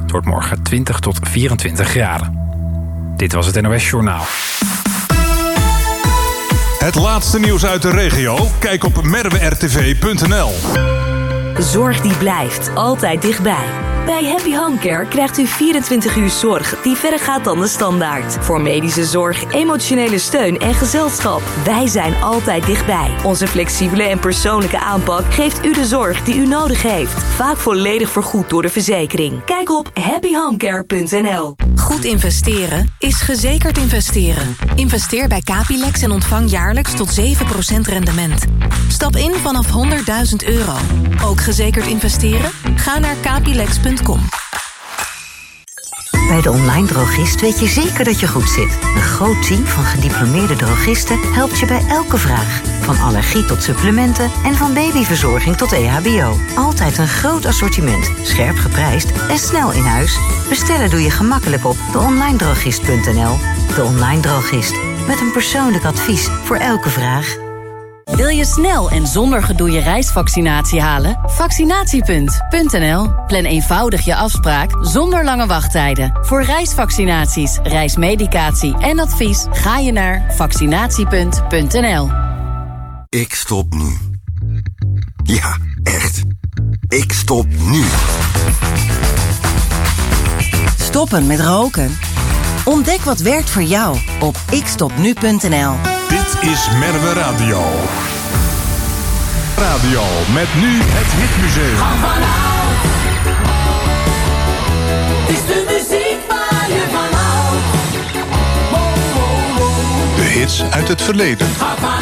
Het wordt morgen 20 tot 24 graden. Dit was het NOS Journaal. Het laatste nieuws uit de regio? Kijk op merwertv.nl. Zorg die blijft altijd dichtbij. Bij Happy Home Care krijgt u 24 uur zorg die verder gaat dan de standaard. Voor medische zorg, emotionele steun en gezelschap. Wij zijn altijd dichtbij. Onze flexibele en persoonlijke aanpak geeft u de zorg die u nodig heeft. Vaak volledig vergoed door de verzekering. Kijk op happyhomecare.nl. Goed investeren is gezekerd investeren. Investeer bij Capilex en ontvang jaarlijks tot 7% rendement. Stap in vanaf €100.000. Ook gezekerd investeren? Ga naar capilex.com. Bij de Online Drogist weet je zeker dat je goed zit. Een groot team van gediplomeerde drogisten helpt je bij elke vraag. Van allergie tot supplementen en van babyverzorging tot EHBO. Altijd een groot assortiment, scherp geprijsd en snel in huis. Bestellen doe je gemakkelijk op deonlinedrogist.nl. De Online Drogist. Met een persoonlijk advies voor elke vraag. Wil je snel en zonder gedoe je reisvaccinatie halen? Vaccinatiepunt.nl. Plan eenvoudig je afspraak zonder lange wachttijden. Voor reisvaccinaties, reismedicatie en advies ga je naar vaccinatiepunt.nl. Ik stop nu. Ja, echt. Ik stop nu. Stoppen met roken? Ontdek wat werkt voor jou op ikstopnu.nl. Dit is Merwe Radio. Radio met nu het Hitmuseum. Is de muziek waar je van houdt. De hits uit het verleden. Ga vanuit.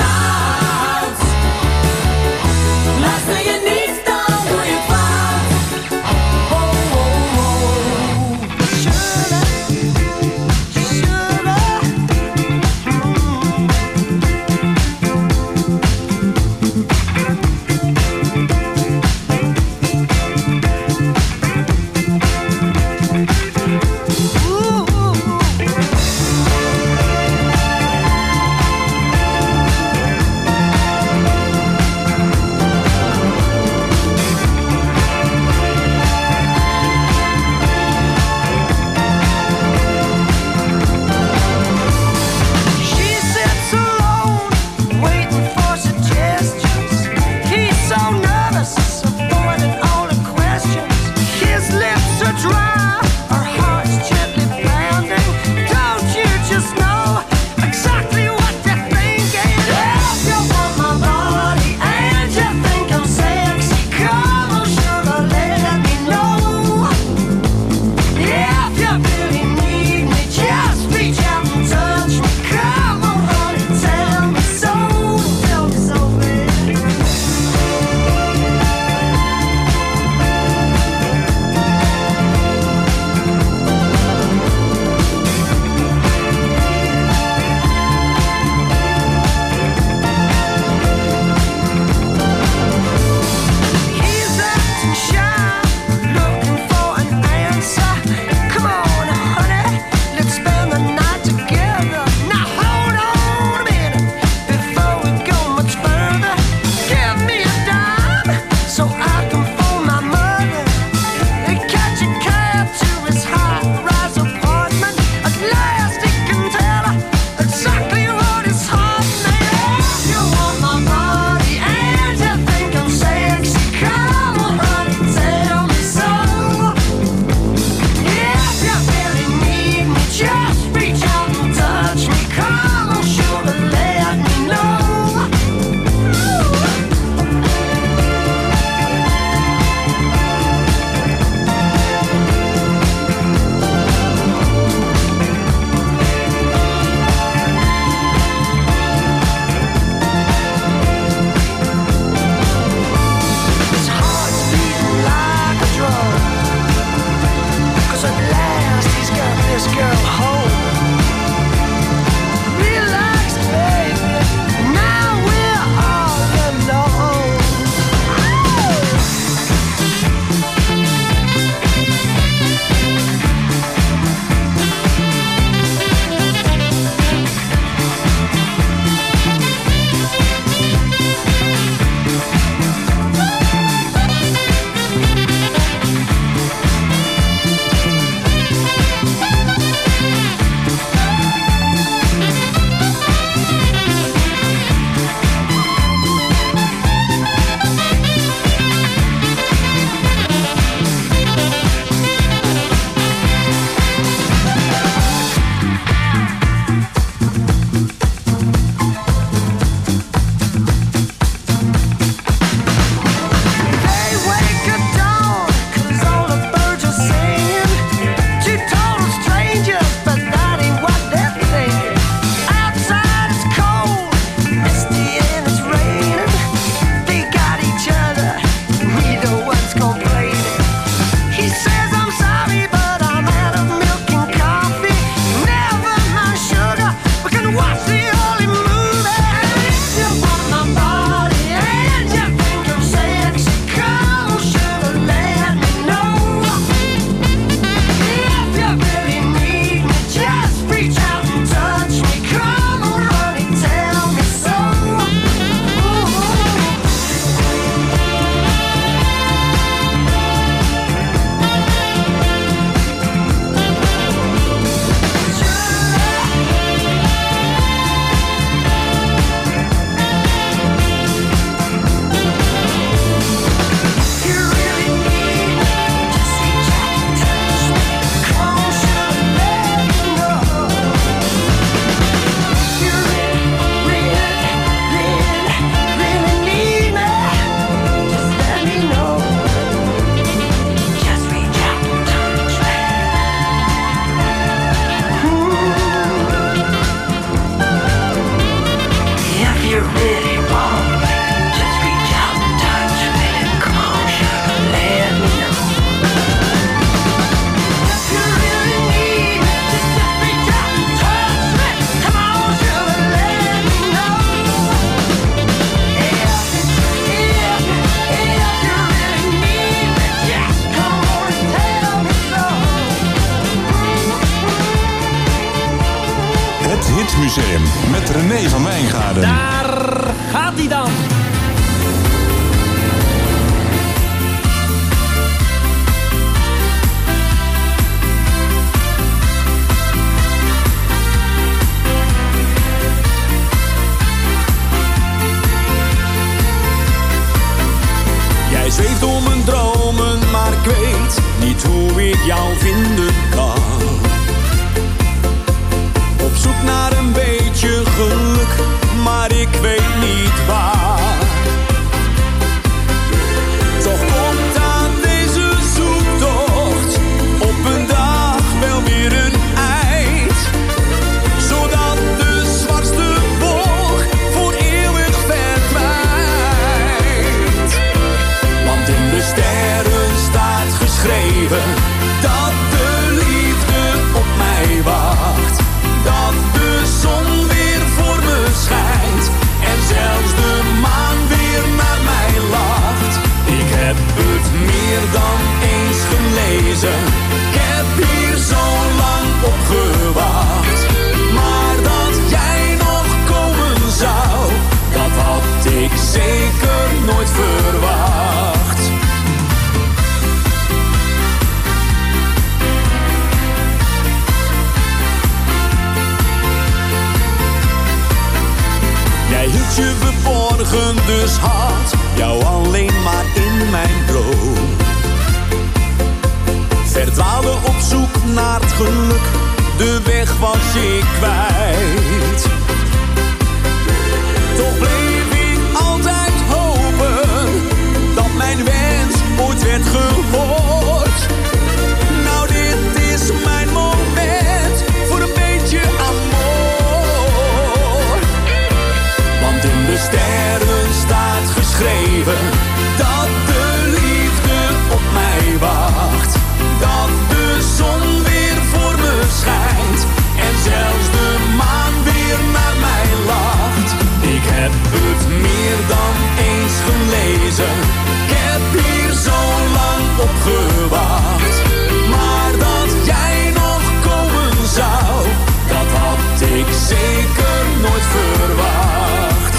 Luister je niet, dan doe je fout. Museum met René van Wijngaarden. Daar gaat hij dan. Jij zweeft om mijn dromen, maar ik weet niet hoe ik jou vinden kan. Op zoek naar een beetje geluk, maar ik weet niet waar. Toch komt aan deze zoektocht op een dag wel weer een eind, zodat de zwartste wolk voor eeuwig verdwijnt. Want in de sterren staat geschreven dat de liefde op mij wacht. Dat de zon weer voor me schijnt en zelfs de maan weer naar mij lacht. Ik heb het meer dan eens gelezen, ik heb hier zo lang op gewacht. Maar dat jij nog komen zou, dat had ik zeker nooit verwacht. Jij hield je verborgen, dus had jou alleen maar in mijn droom. Verdwaalde op zoek naar het geluk, de weg was ik kwijt. Toch bleef ik altijd hopen dat mijn wens ooit werd gehoord. Nou, dit is mijn moment voor een beetje amor. Want in de sterren staat geschreven dat de liefde op mij wacht. Dat de zon weer voor me schijnt en zelfs de maan weer naar mij lacht. Ik heb het meer dan eens gelezen, ik heb hier zo lang op gewacht. Maar dat jij nog komen zou, dat had ik zeker nooit verwacht.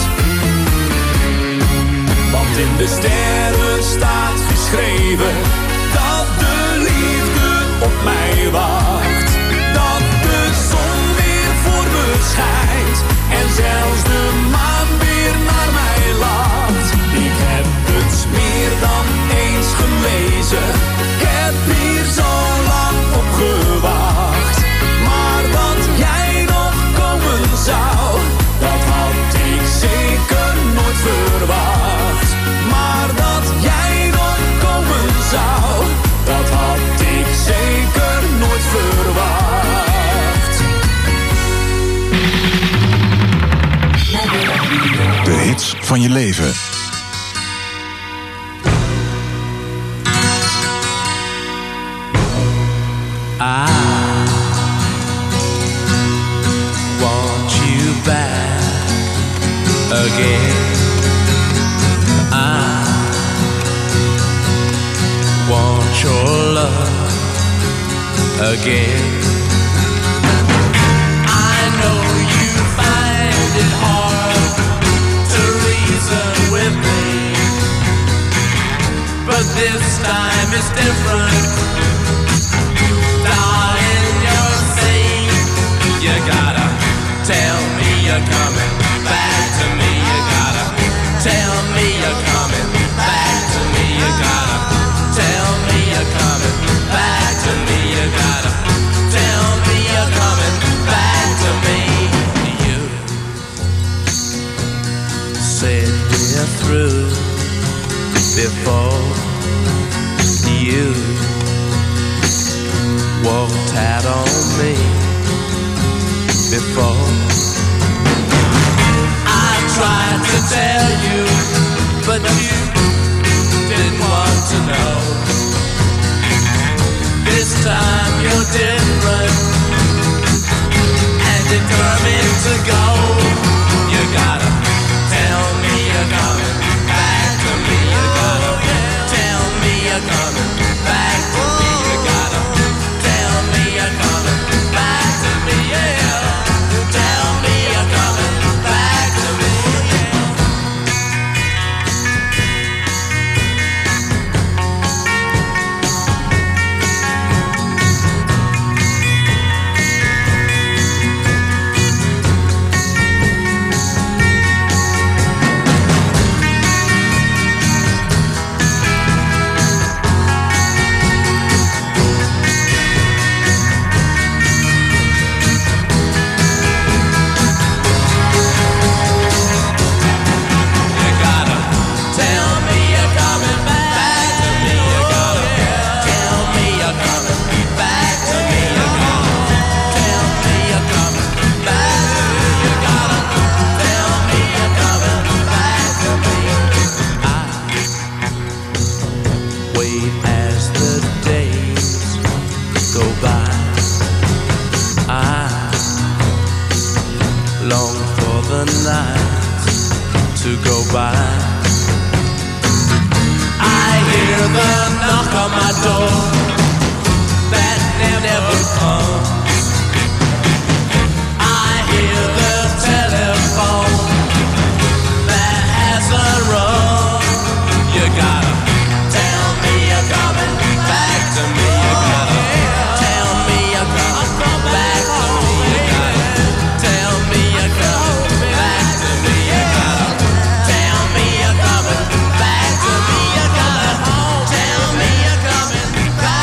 Want in de sterren staat geschreven dat de liefde op mij wacht. Dat de zon weer voor me schijnt en zelfs de maan weer naar mij lacht. Ik heb het meer dan eens gelezen, ik heb hier zo lang op gewacht. Maar dat jij nog komen zou, dat had ik zeker nooit verwacht. Maar dat jij nog komen zou, dat had ik zeker nooit verwacht. De hits van je leven. I want you back again. I want your love again. I know you find it hard to reason with me, but this time it's different. You gotta tell me you're coming back to me. You gotta tell me you're coming back to me. You gotta tell me you're coming back to me. You gotta tell me you're coming back to me. You said we're through before you walked out on me. Before I tried to tell you, but you didn't want to know. This time you're different, and determined to go. You gotta tell me you're coming back to me. You gotta tell me you're coming back to me. You gotta tell me you're coming back to me. Yeah. Tell me the night to go by. I hear the knock on my door that never comes. I hear the telephone that hasn't rung. You gotta tell me you're coming back to me. You gotta tell me you're coming back to me. You gotta tell me you're coming back to me. You gotta tell me you're coming back to me. You gotta tell me you're coming back.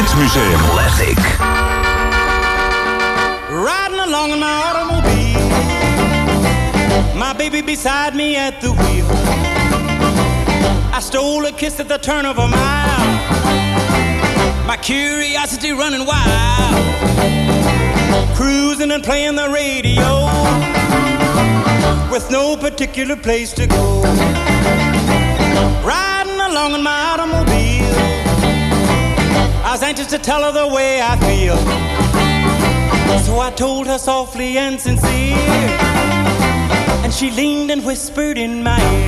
Hitmuseum. Classic. Riding along in my automobile, my baby beside me at the wheel. I stole a kiss at the turn of a mile, my curiosity running wild, cruising and playing the radio, with no particular place to go. Riding along in my automobile, I was anxious to tell her the way I feel, so I told her softly and sincere, and she leaned and whispered in my ear,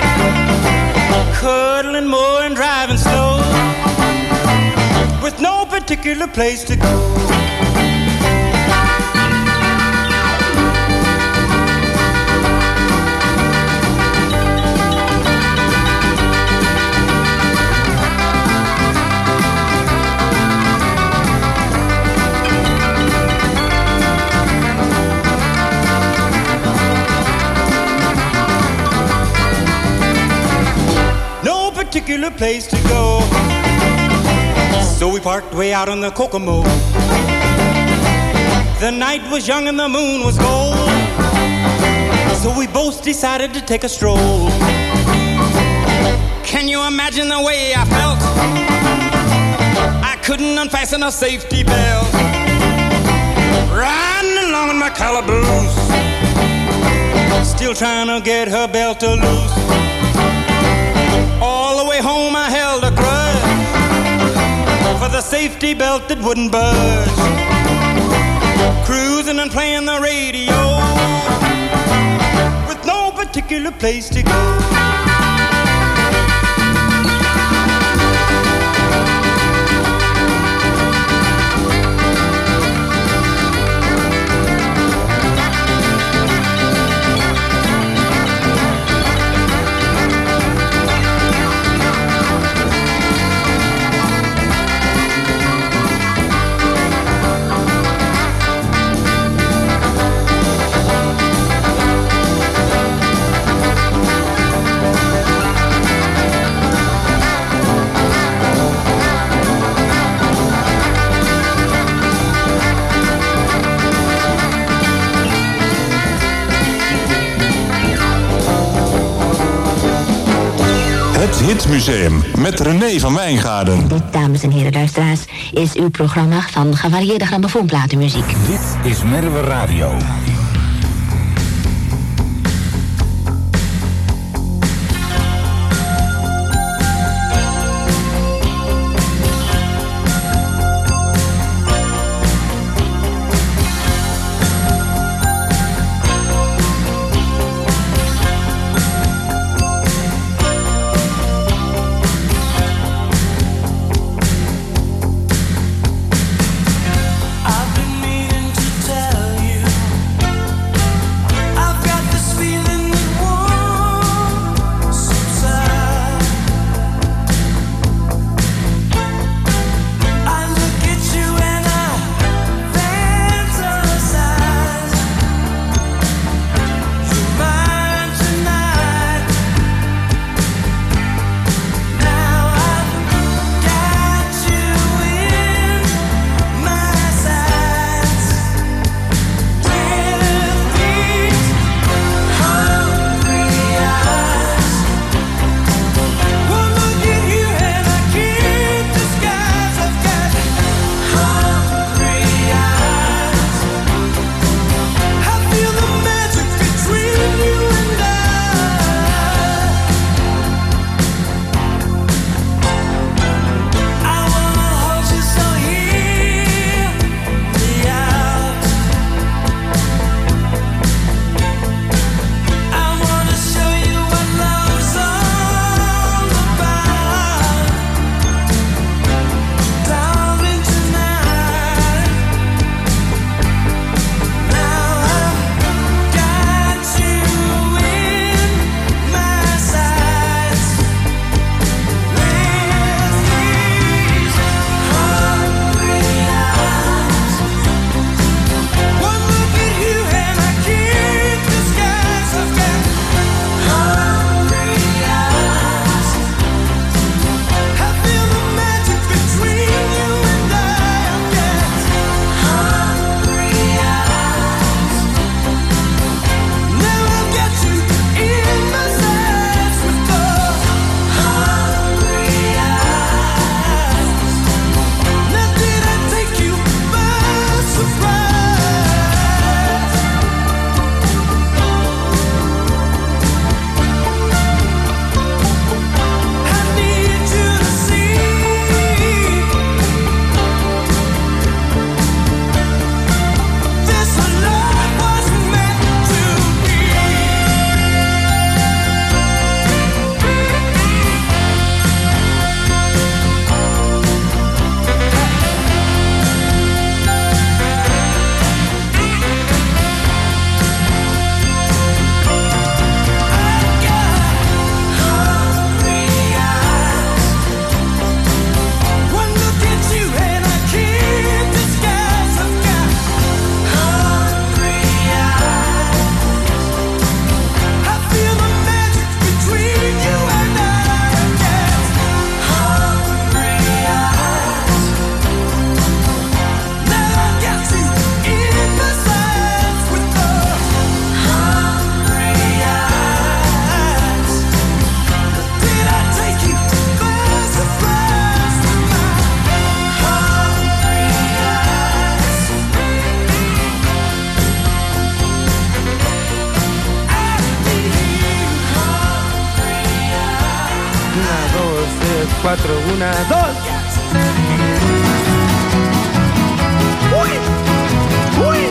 cuddling more and driving slow, with no particular place to go. Particular place to go, so we parked way out on the Kokomo. The night was young and the moon was gold, so we both decided to take a stroll. Can you imagine the way I felt? I couldn't unfasten a safety belt, riding along in my calaboose, still trying to get her belt to loose. All the way home I held a grudge for the safety belt that wouldn't budge, cruising and playing the radio, with no particular place to go. Het Hitmuseum met René van Wijngaarden. Dit, dames en heren luisteraars, is uw programma van gevarieerde grammofoonplatenmuziek. Dit is Merwe Radio. I've been meaning to tell you 2, 3, 4, 1, 2. Oei! Oei!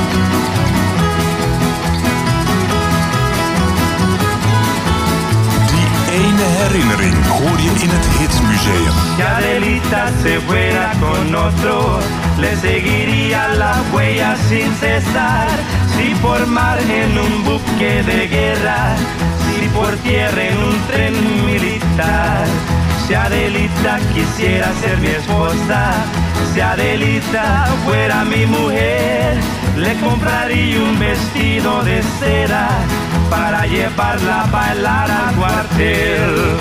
Die ene herinnering hoor je in het Hitsmuseum. Si Adelita se fuera con otro, le seguiría la huella sin cesar. Si por mar en un buque de guerra, si por tierra en un tren militar. Si Adelita quisiera ser mi esposa, si Adelita fuera mi mujer, le compraría un vestido de seda para llevarla a bailar al cuartel.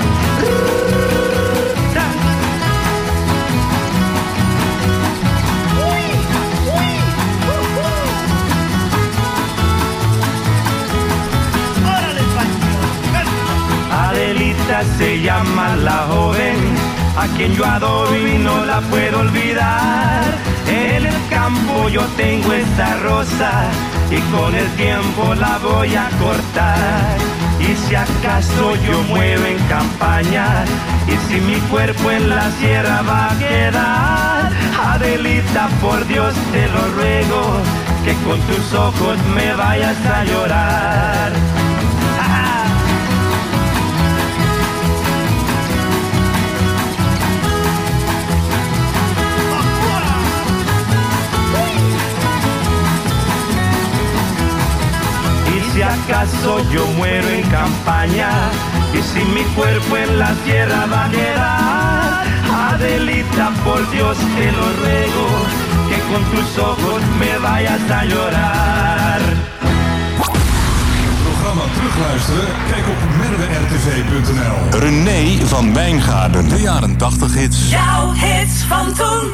Adelita se llama la joven, a quien yo adoro y no la puedo olvidar. En el campo yo tengo esta rosa y con el tiempo la voy a cortar. Y si acaso yo muero en campaña y si mi cuerpo en la sierra va a quedar, Adelita, por Dios te lo ruego, que con tus ojos me vayas a llorar. Si acaso yo muero en campaña y si mi cuerpo en la tierra va a quedar, Adelita, por Dios te lo ruego, que con tus ojos me vayas a llorar. Programma terugluisteren? Kijk op merwertv.nl. René van Wijngaarden. De jaren 80 hits. Jouw hits van toen.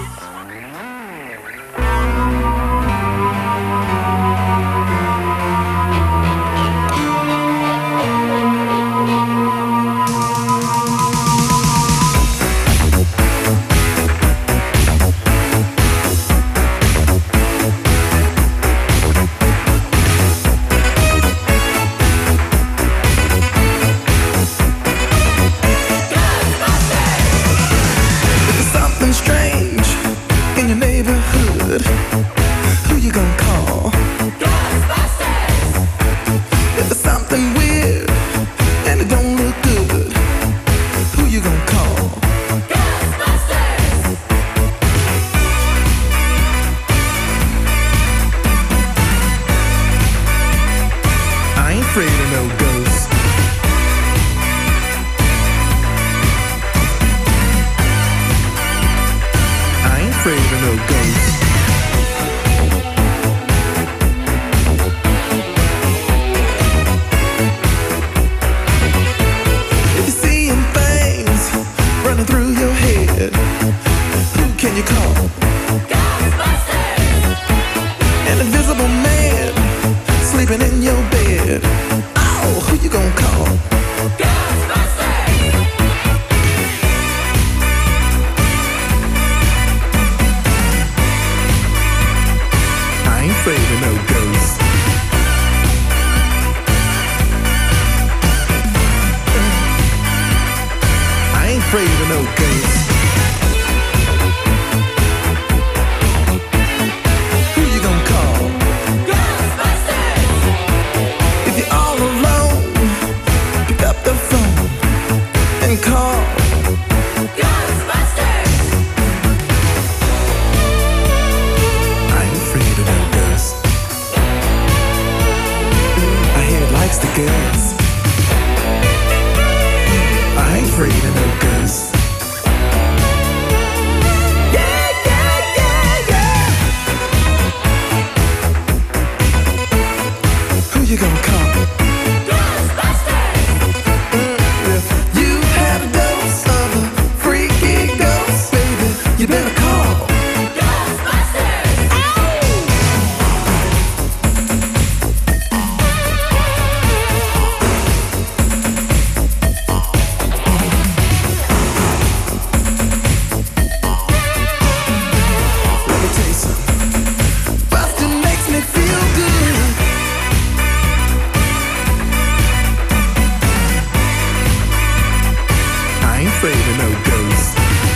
afraid of no ghosts.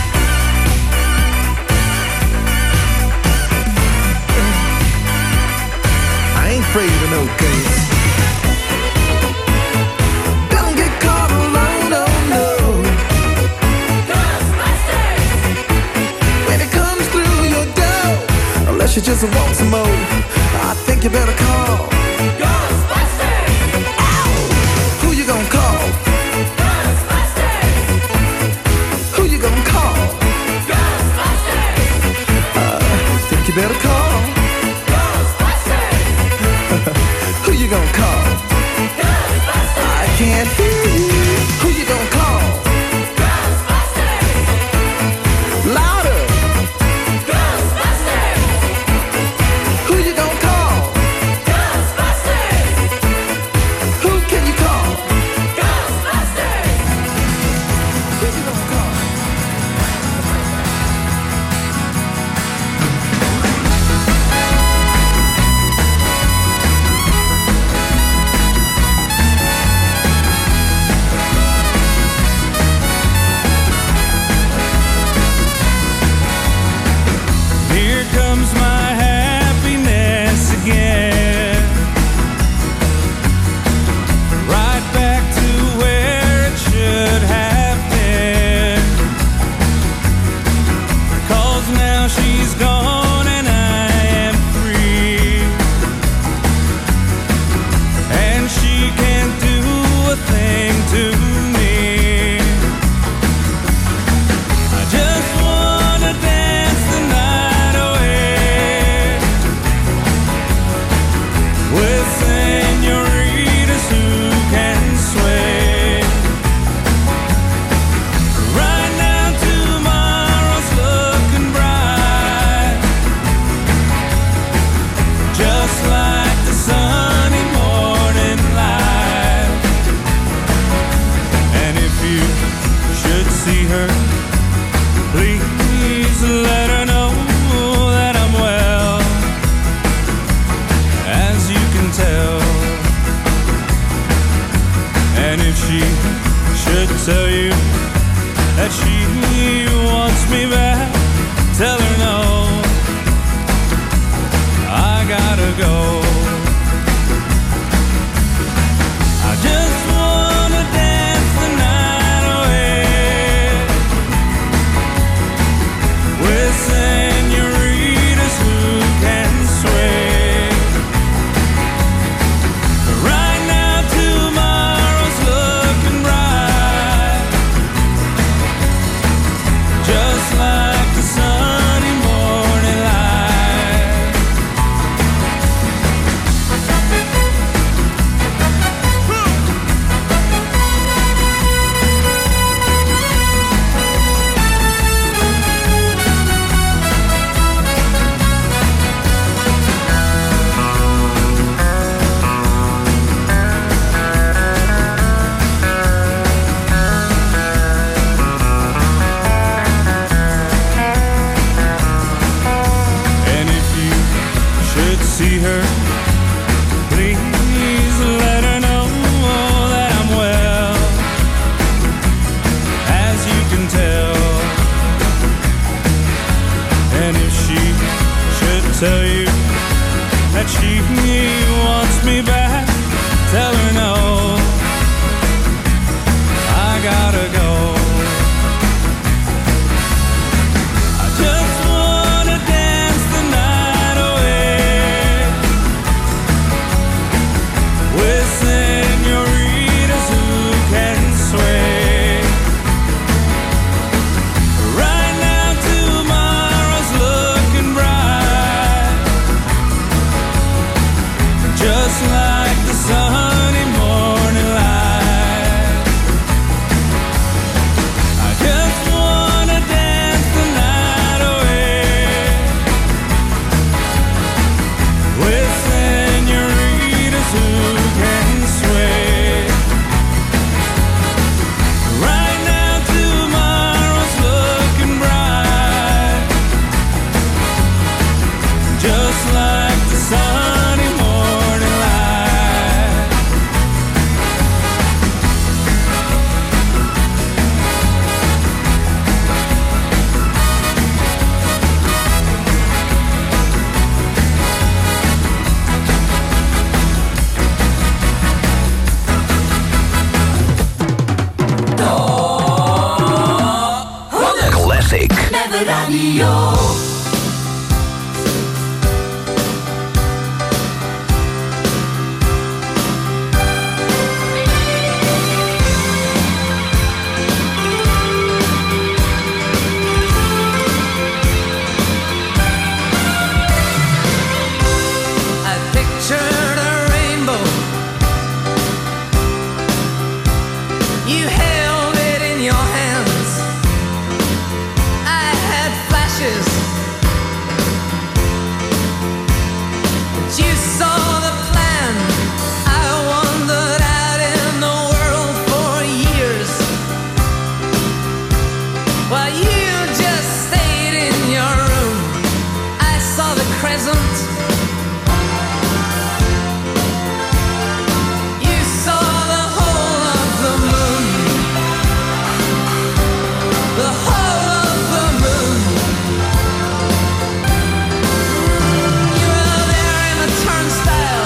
I ain't afraid of no ghosts. Don't get caught alone, oh no. Ghostbusters! When it comes through your door, unless you just want some more, I think you better call Ghostbusters! Ow! Who you gonna call? Ghostbusters! Who you gonna call? Ghostbusters! Think you better call Ghostbusters! Who you gonna call? Ghostbusters! I can't hear you. Who you gonna call? Ghostbusters! Louder! Ghostbusters! Who you gonna call? Ghostbusters! Who can you call? Ghostbusters! Who you gonna call? Here comes my happiness again, right back to where it should have been. 'Cause now she's gone and I am free, and she can't do a thing to me. I just wanna dance the night away with senoritas who can sway. Right now tomorrow's looking bright, just like the sunny morning light. And if you should see her, please let her know that I'm well, as you can tell. And if she should tell you that she wants me back, tell her no, I gotta go. I just wanna dance the night away with senoritas who can sway. Right now tomorrow's looking bright, just like the sunny morning light. And if you should see her, please let her know that I'm well, as you can tell. And if she should tell you that she wants me back, tell her no, I gotta go. I just wanna dance the night away with senoritas who can sway. Right now tomorrow's looking bright, Radio. Style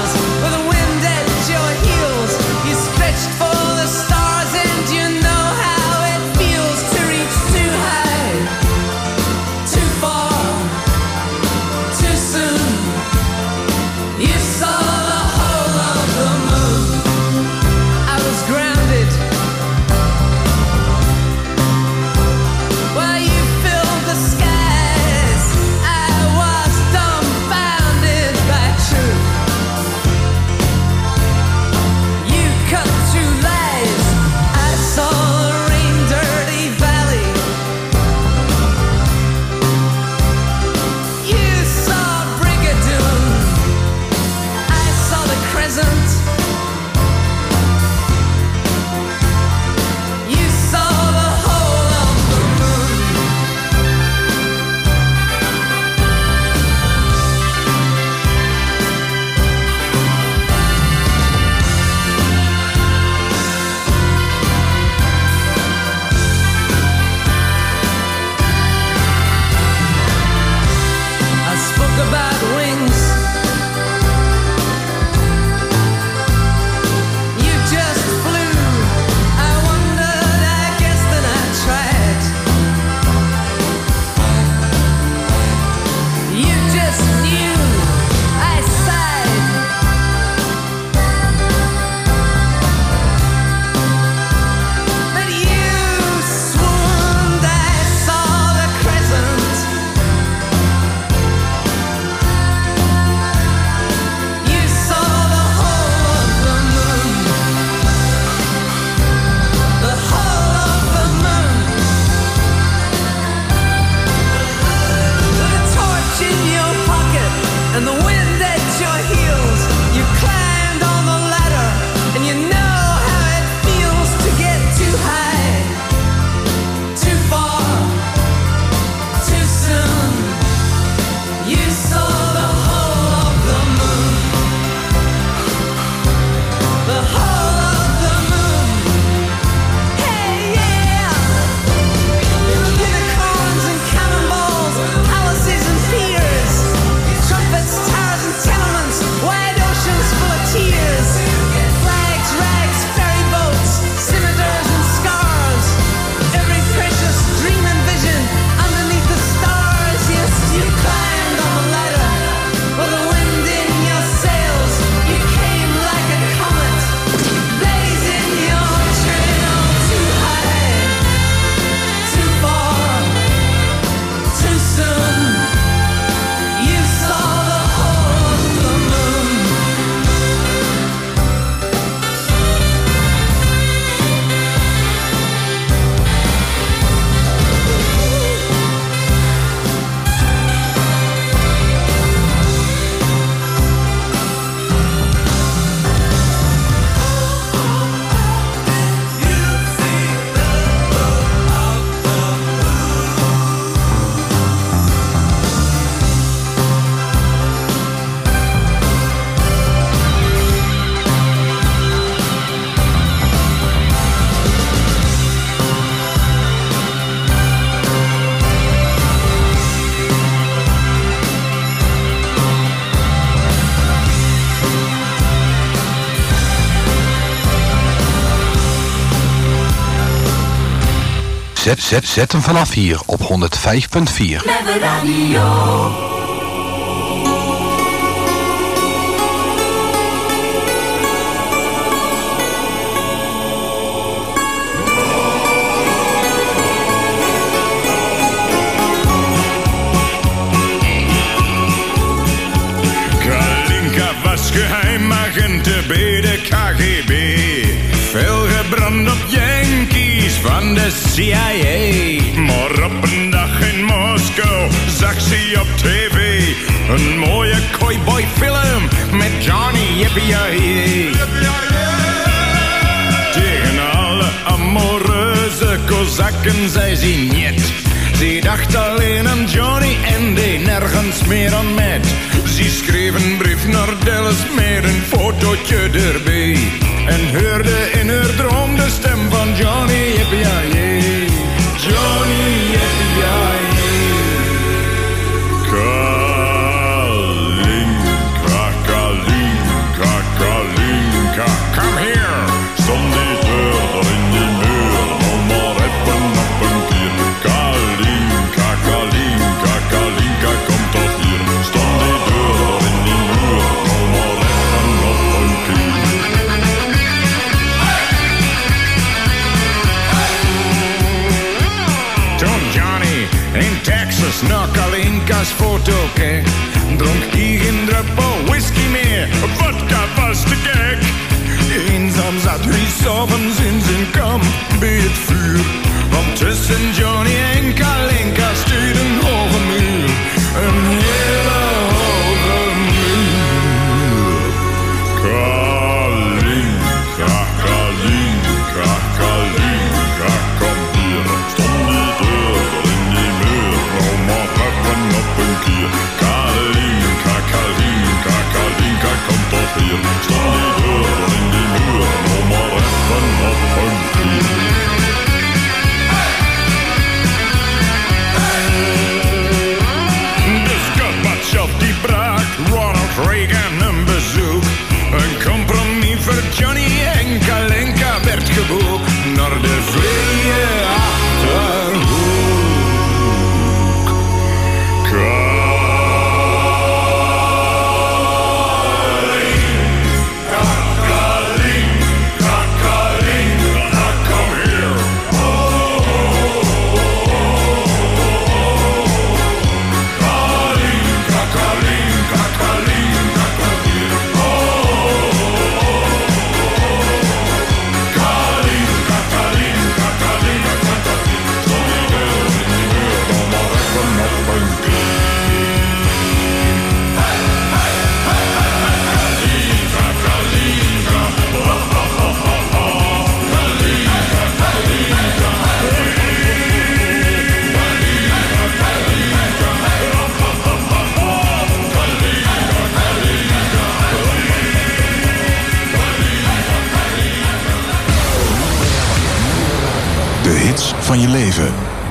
Zet hem vanaf hier op 105.4. Never Radio. Geheimagenten bij de KGB. Veel gebrand op Yankees van de CIA. Maar op een dag in Moskou zag ze op tv een mooie cowboyfilm met Johnny Yippie-Yay. Tegen alle amoureuze kozakken zei ze niet. Ze dacht alleen aan Johnny en deed nergens meer aan met. Ze schreef een brief naar Dallas met een fotootje erbij. En hoorde in haar droom de stem van Johnny Yippie-Yay. Johnny Yippie-Yay. Kalinka, Kalinka, Kalinka, come here. Stond die deur er in die muur, nog maar even op een keer. Kalinka, Kalinka, Kalinka, kom toch hier. Stond die deur er in die muur, nog maar even op een keer. Toen Johnny in Texas naar Kalinka's foto keek, dronk hij geen druppel whisky meer, vodka was te gek. Eenzaam zat hij 's avonds in zijn kamp bij het vuur, want tussen Johnny en Kalinka stond een hoge muur, een hele hoge muur. Kalinka, Kalinka, Kalinka, kom hier. Stond die deur in die muur, nou maar even op een keer. Kalinka, Kalinka, Kalinka, kom toch hier. Stond die deur in die muur, nou maar even op een keer. Dus Gorbachev die bracht Ronald Reagan een bezoek. Een compromis voor Johnny en Kalinka werd geboekt naar de vrije Achterhoek. Kalinka, Kalinka, kom hier. Kalinka, Kalinka, Kalinka, kom hier. Kalinka, Kalinka, Kalinka, kom toch hier. Stond die deur in die muur, nog maar even op een keer. Kalinka, Kalinka, ho, ho, ho, ho, ho. Kalinka, Kalinka, Kalinka, Kalinka, ho, ho, ho, ho, ho. Kalinka, Kalinka, De hits van je leven.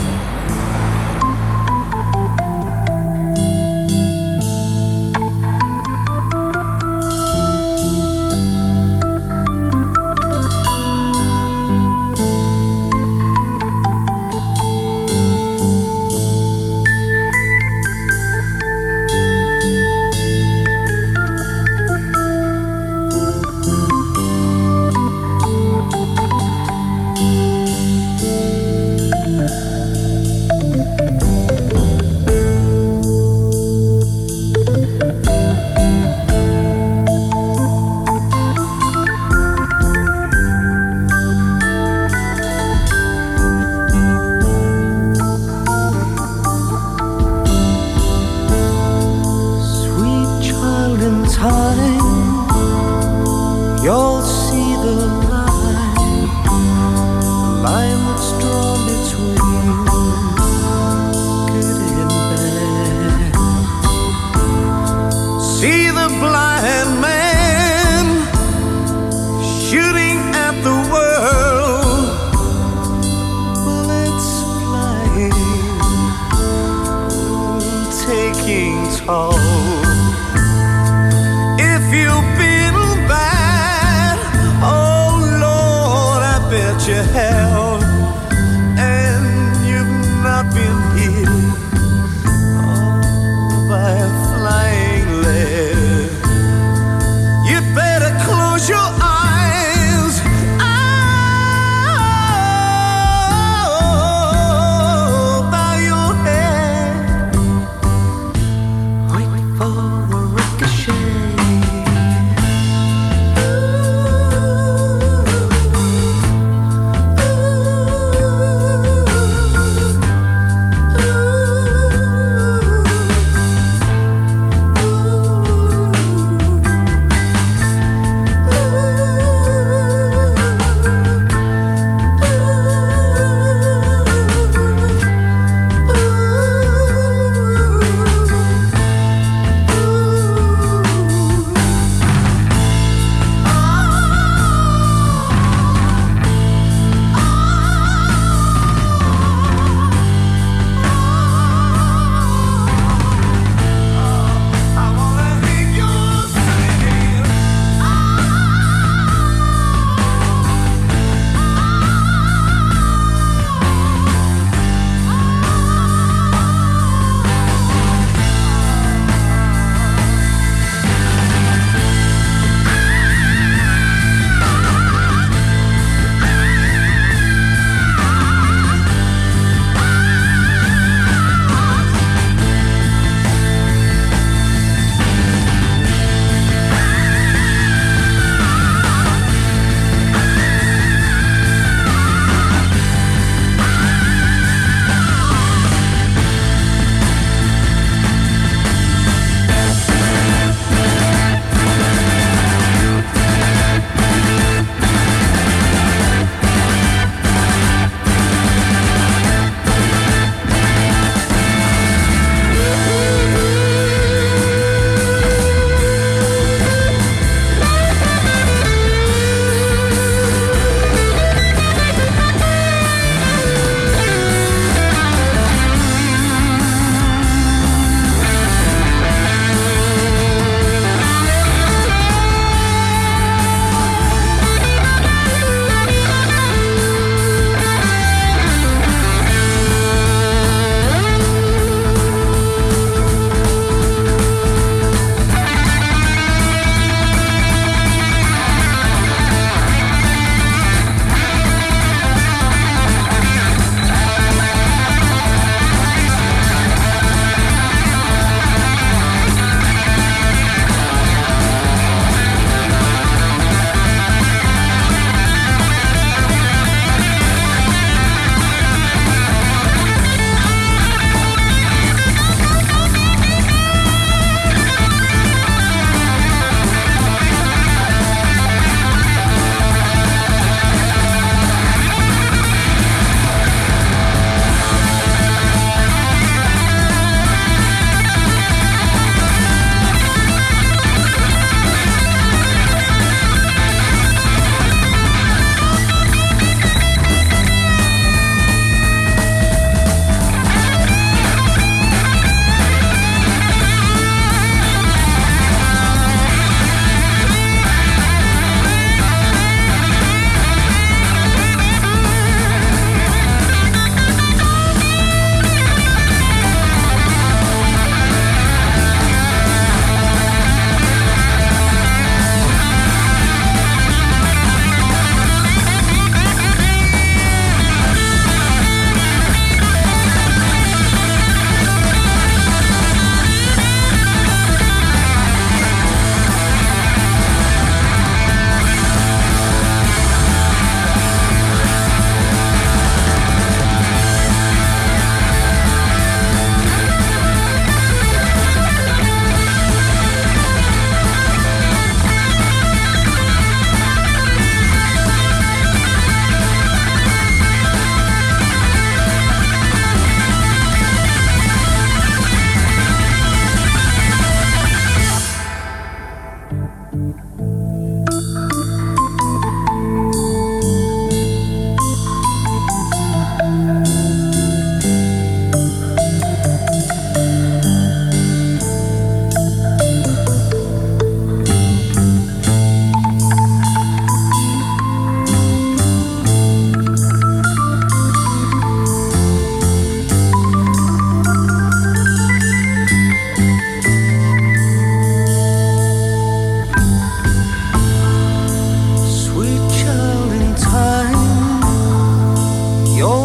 Sweet child in time, you'll see the line that's drawn between good and bad. See the blind man shooting at the world, bullets flying, taking toll. If you've been bad, oh Lord, I bet you have. And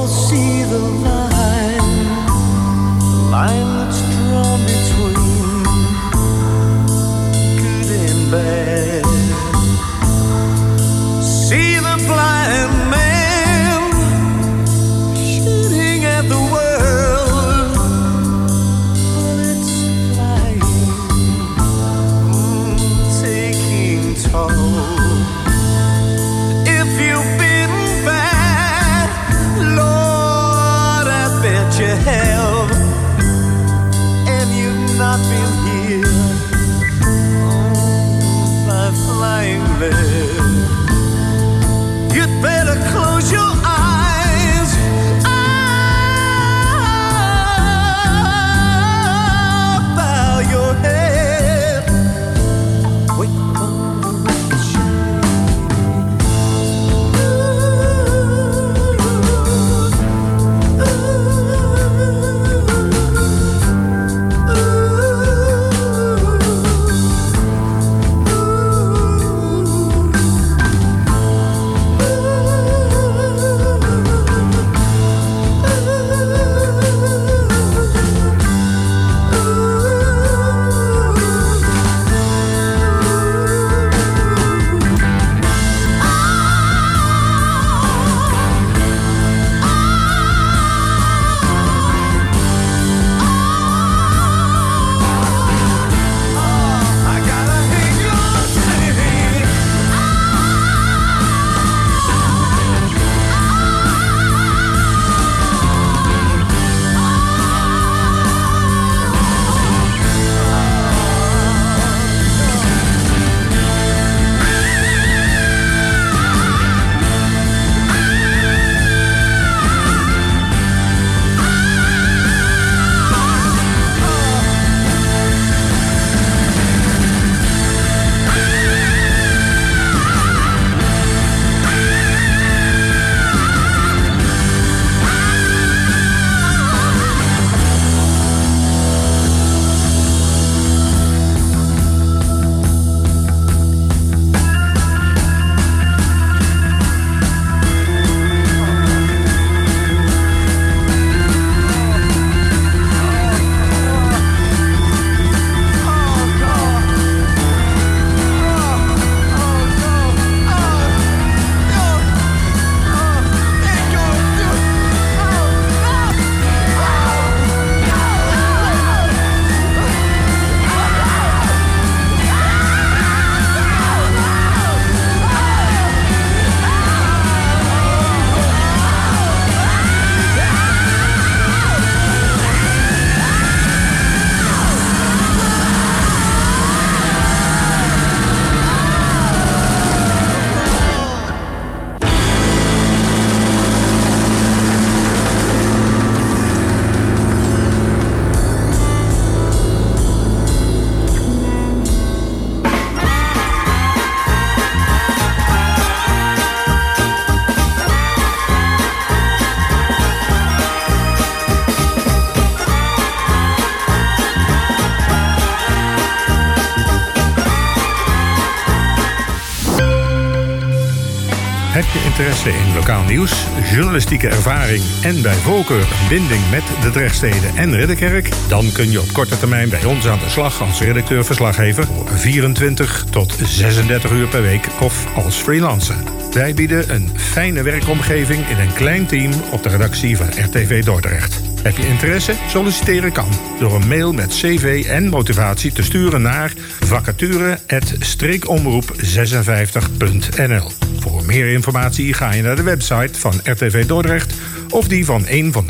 see the line that's drawn between good and bad. See the blind man shooting at the world, but it's flying, taking toll. If you've been bad, Lord, I bet you have, and you've not been here by flying there. You'd better close your eyes. Bow your head. Wait for the Heb je interesse in lokaal nieuws, journalistieke ervaring en bij voorkeur een binding met de Drechtstede en Ridderkerk? Dan kun je op korte termijn bij ons aan de slag als redacteur-verslaggever voor 24 tot 36 uur per week of als freelancer. Wij bieden een fijne werkomgeving in een klein team op de redactie van RTV Dordrecht. Heb je interesse? Solliciteren kan door een mail met cv en motivatie te sturen naar vacature@streekomroep56.nl. Voor meer informatie ga je naar de website van RTV Dordrecht of die van een van